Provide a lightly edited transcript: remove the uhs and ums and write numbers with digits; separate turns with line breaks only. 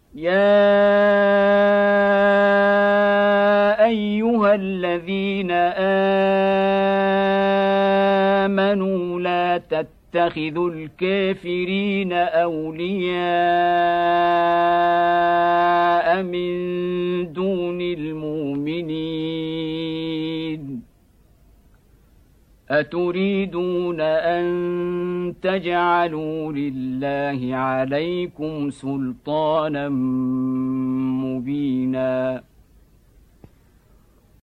يا أيها الذين آمنوا لا تتخذوا الكافرين أولياء من دون المؤمنين أتريدون أن تجعلوا لله عليكم سلطانا مبينا